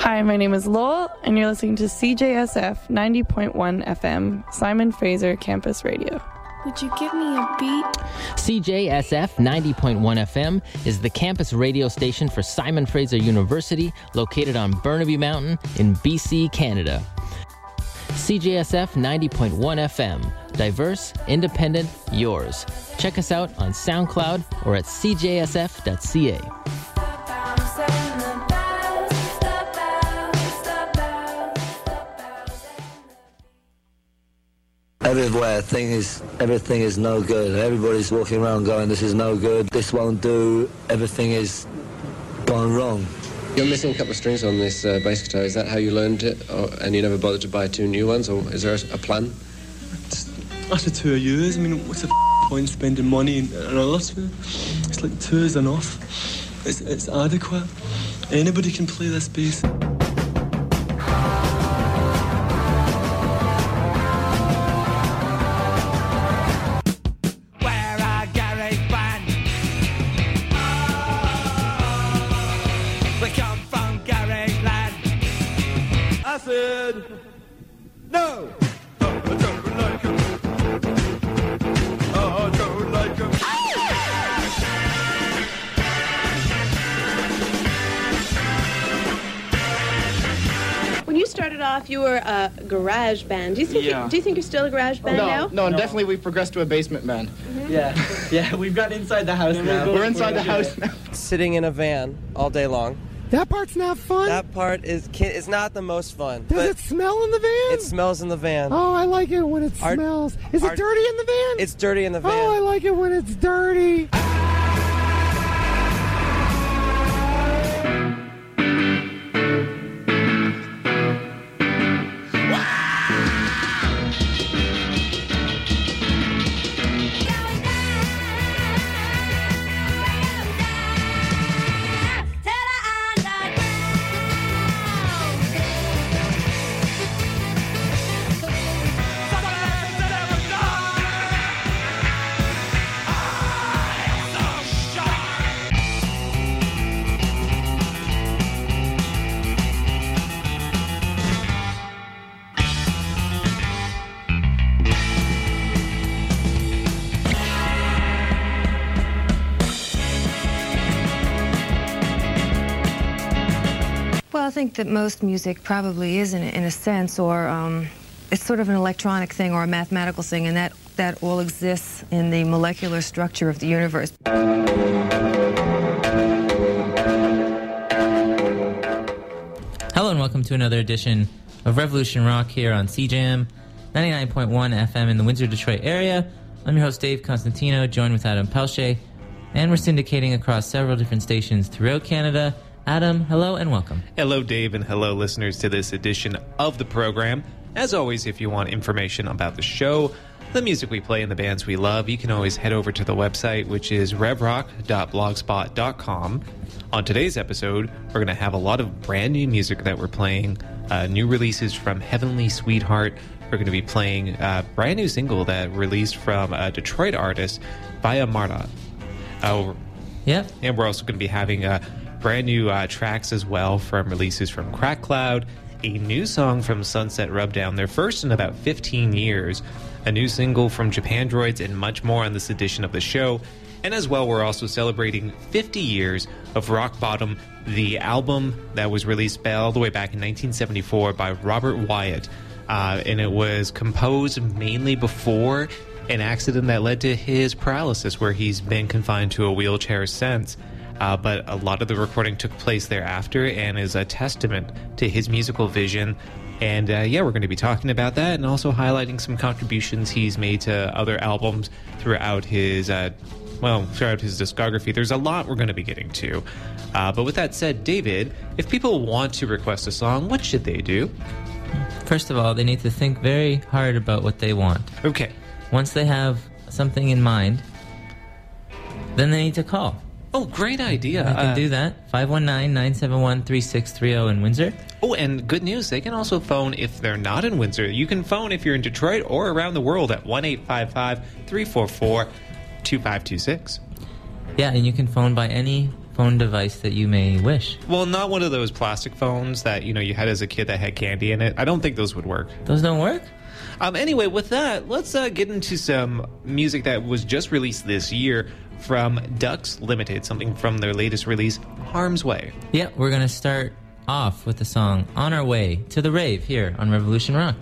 Hi, my name is Lowell, and you're listening to CJSF 90.1 FM, Simon Fraser Campus Radio. Would you give me a beat? CJSF 90.1 FM is the campus radio station for Simon Fraser University, located on Burnaby Mountain in BC, Canada. CJSF 90.1 FM. Diverse, independent, yours. Check us out on SoundCloud or at cjsf.ca. Everywhere, everything is no good. Everybody's walking around going, this is no good, this won't do, everything is gone wrong. You're missing a couple of strings on this bass guitar. Is that how you learned it? And you never bothered to buy two new ones? Or is there a plan? After 2 years, I mean, what's the point spending money on others? It's like 2 is enough. It's adequate. Anybody can play this bass. No! I don't like him. I don't like him. When you started off, you were a garage band. Do you think you're still a garage band now? No, definitely we've progressed to a basement band. Mm-hmm. Yeah, we've got inside the house now. We're inside the house now. Sitting in a van all day long. That part's not fun? That part is not the most fun. Does it smell in the van? It smells in the van. Oh, I like it when it smells. Is it dirty in the van? It's dirty in the van. Oh, I like it when it's dirty. I think that most music probably is in a sense, or it's sort of an electronic thing or a mathematical thing, and that all exists in the molecular structure of the universe. Hello and welcome to another edition of Revolution Rock here on CJAM 99.1 FM in the Windsor, Detroit area. I'm your host Dave Constantino, joined with Adam Pelche, and we're syndicating across several different stations throughout Canada. Adam, hello and welcome. Hello, Dave, and hello, listeners, to this edition of the program. As always, if you want information about the show, the music we play, and the bands we love, you can always head over to the website, which is revrock.blogspot.com. On today's episode, we're going to have a lot of brand new music that we're playing, new releases from Heavenly Sweetheart. We're going to be playing a brand new single that released from a Detroit artist, Via Marta. Yeah. And we're also going to be having brand new tracks as well from releases from Crack Cloud, a new song from Sunset Rubdown, their first in about 15 years, a new single from Japandroids, and much more on this edition of the show. And as well, we're also celebrating 50 years of Rock Bottom, the album that was released all the way back in 1974 by Robert Wyatt. And it was composed mainly before an accident that led to his paralysis, where he's been confined to a wheelchair since. But a lot of the recording took place thereafter and is a testament to his musical vision. And we're going to be talking about that and also highlighting some contributions he's made to other albums throughout his discography. There's a lot we're going to be getting to. But with that said, David, if people want to request a song, what should they do? First of all, they need to think very hard about what they want. Okay. Once they have something in mind, then they need to call. Oh, great idea. They can do that. 519-971-3630 in Windsor. Oh, and good news, they can also phone if they're not in Windsor. You can phone if you're in Detroit or around the world at 1-855-344-2526. Yeah, and you can phone by any phone device that you may wish. Well, not one of those plastic phones that, you had as a kid that had candy in it. I don't think those would work. Those don't work? Anyway, with that, let's get into some music that was just released this year from Ducks Limited, something from their latest release, Harm's Way. Yeah, we're going to start off with the song On Our Way to the Rave here on Revolution Rock.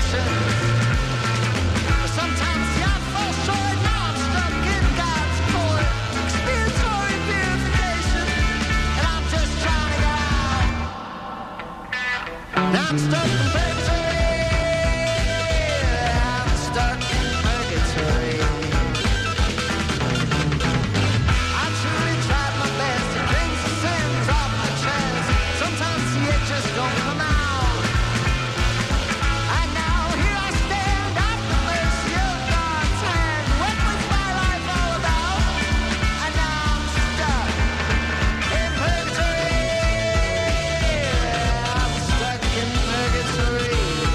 I'm stuck in purgatory. I'm stuck in purgatory. I truly tried my best to bring some sins off my chest. Sometimes it just don't come out. And now here I stand at the mercy of God's hand. What was my life all about? And now I'm stuck in purgatory. I'm stuck in purgatory.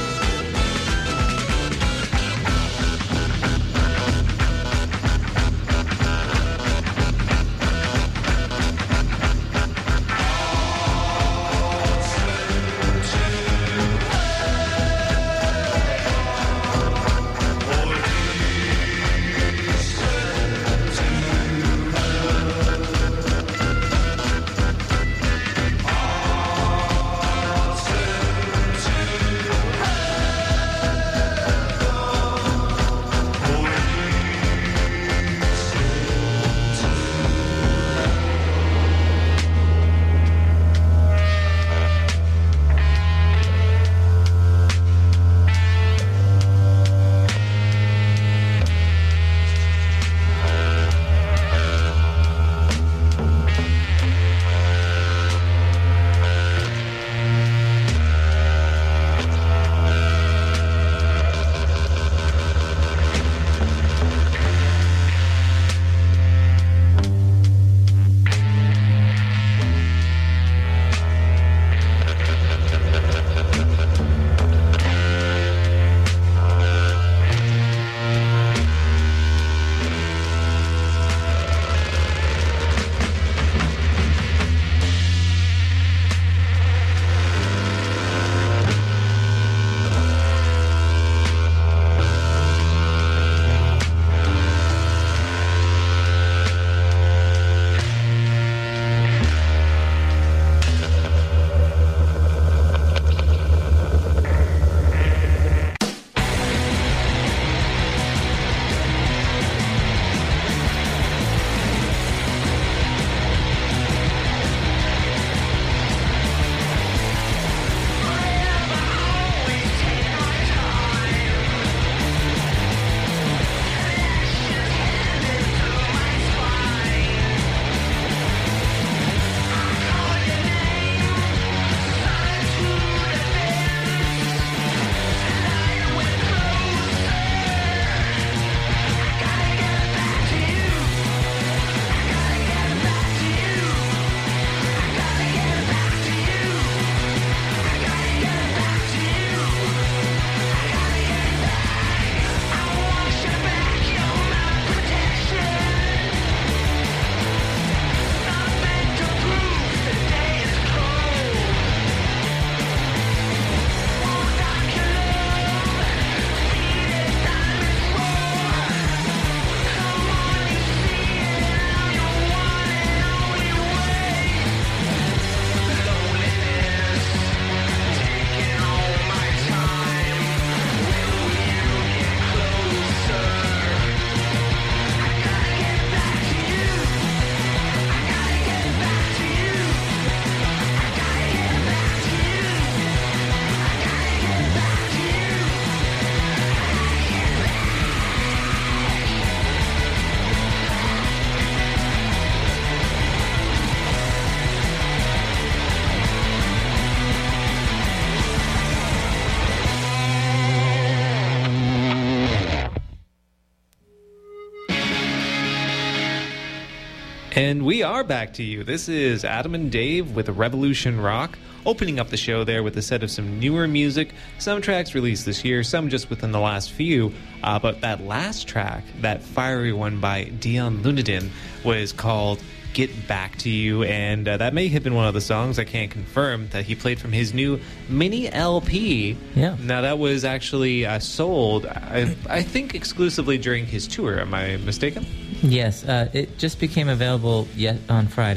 And we are back to you. This is Adam and Dave with Revolution Rock, opening up the show there with a set of some newer music, some tracks released this year, some just within the last few. But that last track, that fiery one by Dion Lunadin, was called Get Back to You, and that may have been one of the songs, I can't confirm, that he played from his new mini LP. Yeah. Now, that was actually sold, I think, exclusively during his tour. Am I mistaken? Yes, it just became available on Friday.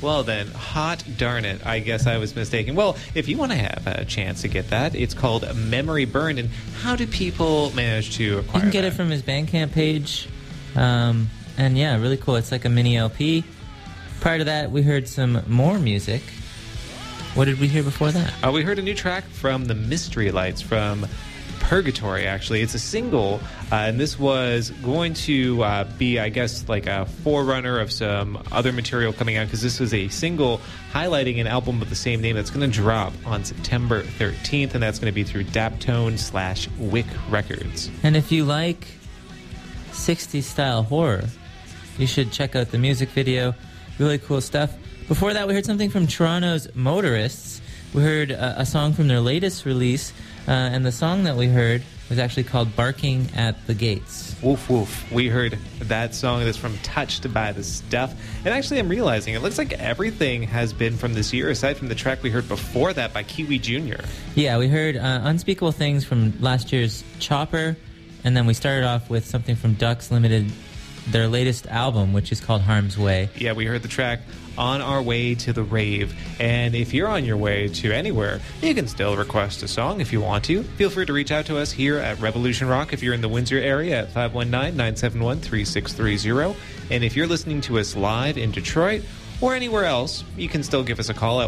Well then, hot darn it. I guess I was mistaken. Well, if you want to have a chance to get that, it's called Memory Burned. And how do people manage to acquire You can get that? it from his Bandcamp page. And yeah, really cool. It's like a mini LP. Prior to that, we heard some more music. What did we hear before that? We heard a new track from the Mystery Lights from Purgatory, actually. It's a single, and this was going to be, I guess, like a forerunner of some other material coming out, because this was a single highlighting an album of the same name that's going to drop on September 13th, and that's going to be through Daptone/Wick Records. And if you like 60s style horror, you should check out the music video. Really cool stuff. Before that, we heard something from Toronto's Motorists. We heard a song from their latest release, and the song that we heard was actually called Barking at the Gates. Woof woof. We heard that song that's from Touched by the Stuff. And actually, I'm realizing it looks like everything has been from this year, aside from the track we heard before that by Kiwi Jr. Yeah, we heard Unspeakable Things from last year's Chopper, and then we started off with something from Ducks Limited, their latest album, which is called Harm's Way. Yeah, we heard the track On Our Way to the Rave. And if you're on your way to anywhere, you can still request a song if you want to. Feel free to reach out to us here at Revolution Rock if you're in the Windsor area at 519-971-3630. And if you're listening to us live in Detroit or anywhere else, you can still give us a call at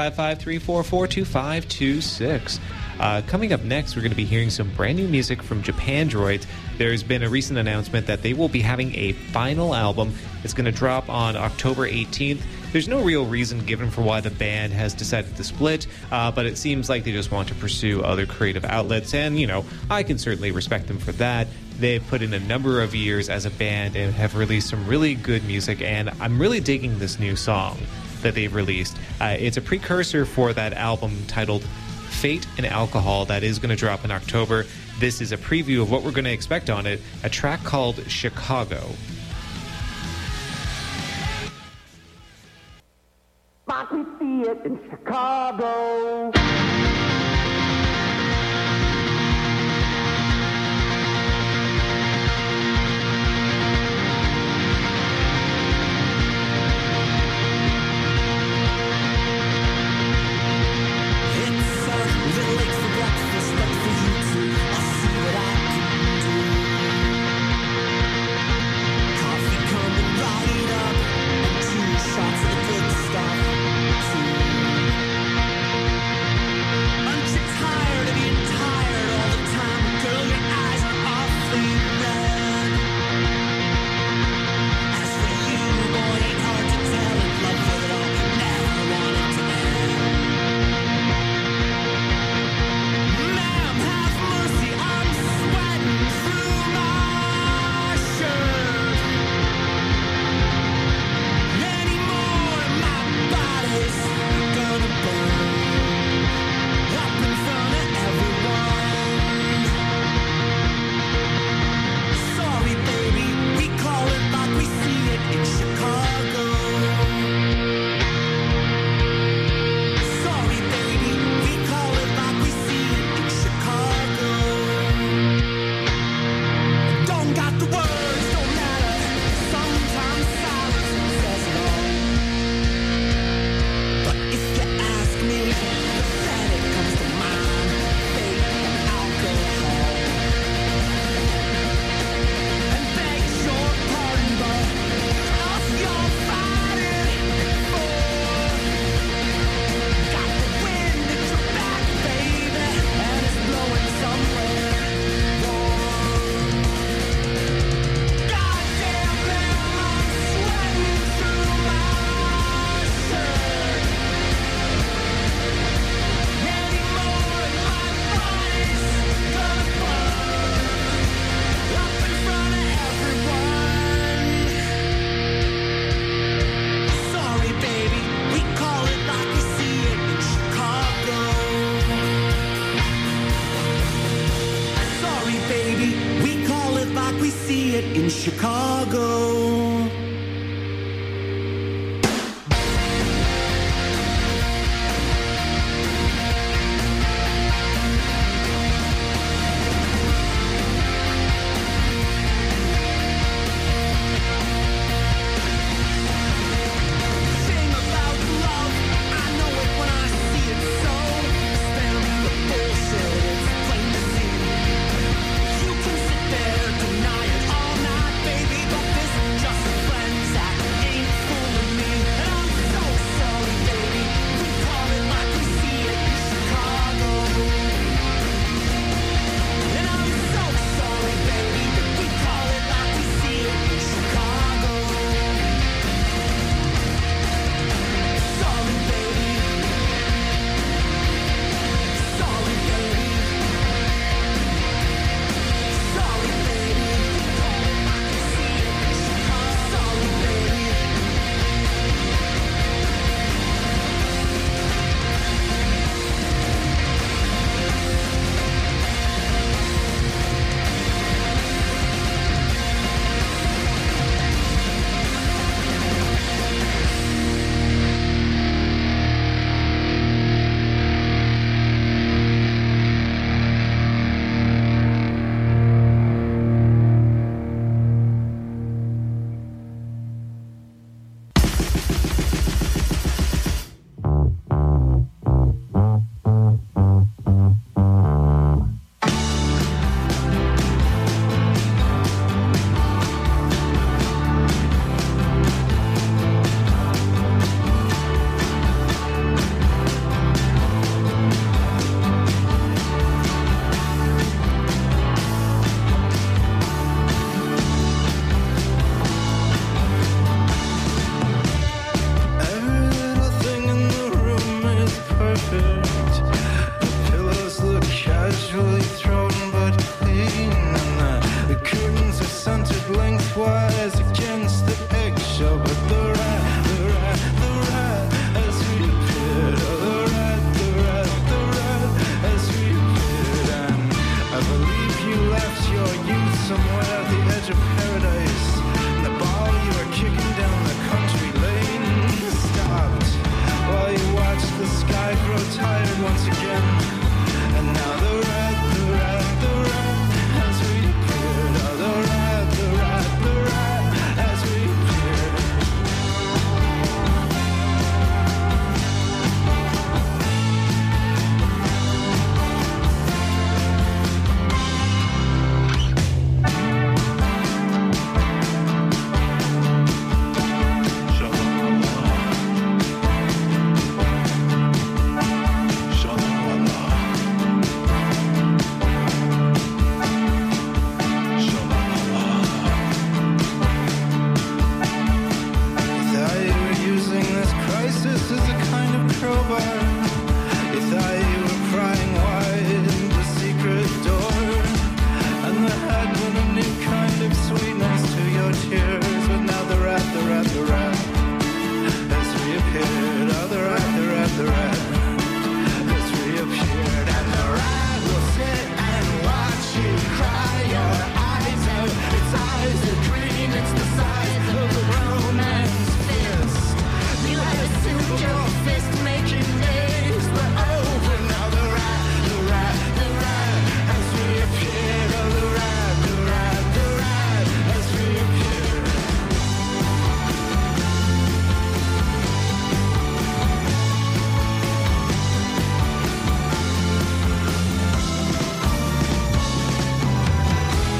1-855-344-2526. Coming up next, we're going to be hearing some brand new music from Japandroids. There's been a recent announcement that they will be having a final album. It's going to drop on October 18th. There's no real reason given for why the band has decided to split, but it seems like they just want to pursue other creative outlets, and, you know, I can certainly respect them for that. They've put in a number of years as a band and have released some really good music, and I'm really digging this new song that they've released. It's a precursor for that album titled Fate and Alcohol that is going to drop in October. This is a preview of what we're going to expect on it, a track called Chicago. But we see it in Chicago. In Chicago. Sing about left your youth somewhere at the edge of